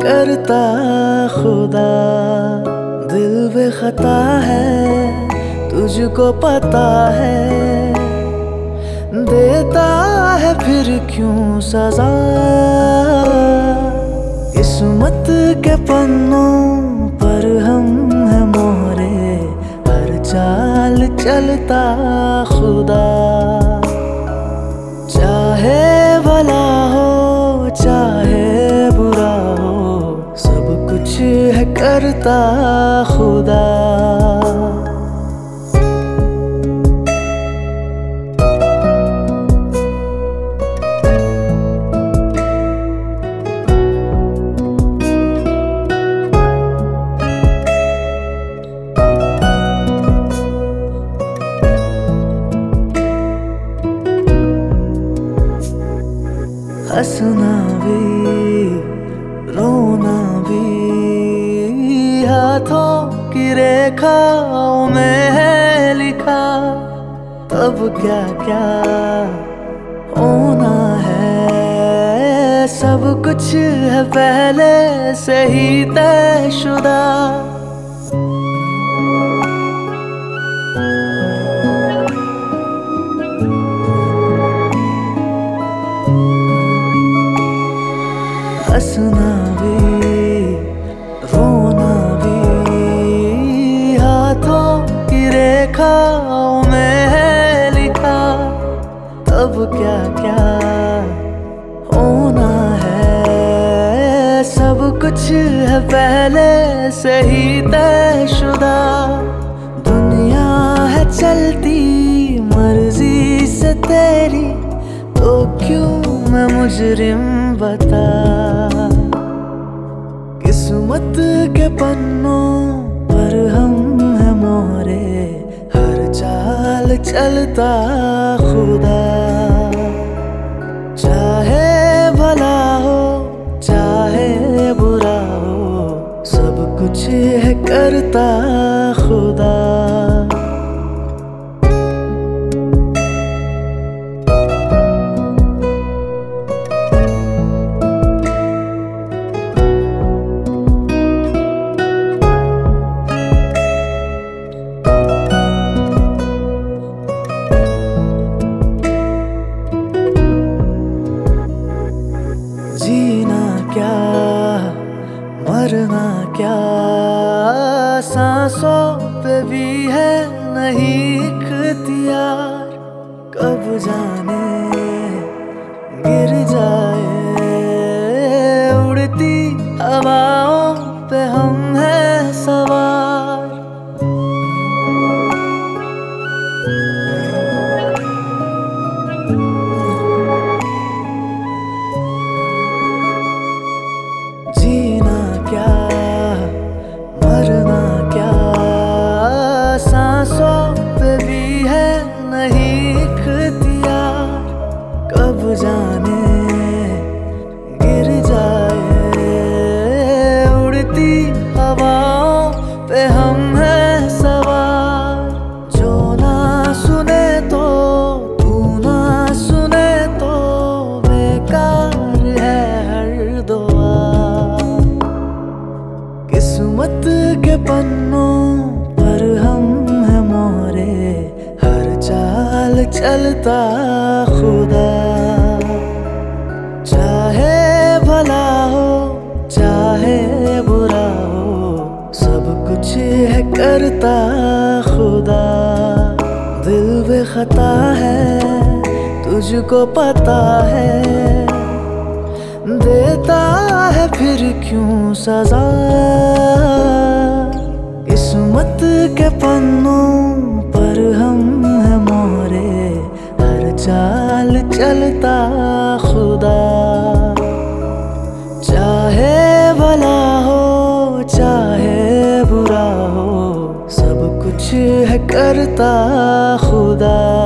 करता खुदा। दिल बेखता है तुझको पता है, देता है फिर क्यों सजा। किस्मत के पन्नों पर हम हैं मोहरे, हर चाल चलता खुदा। चाहे भला हो चाहे बुरा हो, सब कुछ है करता खुदा। हंसना भी रोना भी हाथों की रेखाओं में है लिखा। तब क्या क्या होना है, सब कुछ है पहले से ही तयशुदा। हंसना भी रोना भी हाथों की रेखाओं में है लिखा। तब क्या क्या होना है, सब कुछ है पहले से ही तयशुदा। दुनिया है चलती मर्जी से तेरी, तो क्यों मैं मुजरिम बता। किस्मत के पन्नों पर हम हैं मोहरे, हर चाल चलता खुदा। चाहे भला हो चाहे बुरा हो, सब कुछ है करता खुदा। जीना क्या मरना क्या, सांसों पे भी है नहीं इख्तियार। कब जाने गिर जाए उड़ती हवाओं पे हम हैं सवार। जीना क्या मरना क्या, सांसों पे भी है नहीं इख्तियार। कब जाने गिर जाए उड़ती हवाओं पे हम हैं सवार। जो ना सुने तो तू ना सुने तो बेकार है हर दुआ। किस्मत के पन्नों पर हम हैं मोहरे, हर चाल चलता खुदा। चाहे भला हो चाहे बुरा हो, सब कुछ है करता खुदा। दिल बेखता है तुझको पता है, देता है फिर क्यों सजा। किस्मत के पन्नों पर हम हैं मोहरे, हर चाल चलता खुदा। चाहे भला हो चाहे बुरा हो, सब कुछ है करता खुदा।